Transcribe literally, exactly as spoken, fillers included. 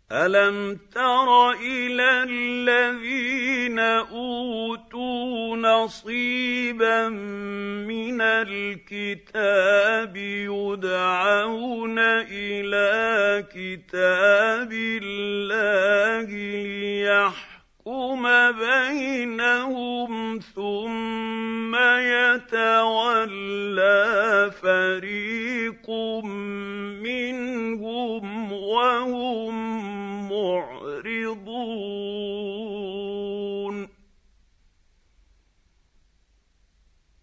أَلَمْ تَرَ إِلَى الَّذِينَ أُوتُوا نَصِيبًا مِّنَ الْكِتَابِ يُدْعَوْنَ إِلَىٰ كِتَابِ اللَّهِ لِيَحْكُمَ بَيْنَهُمْ ثُمَّ يَتَوَلَّىٰ فَرِيقٌ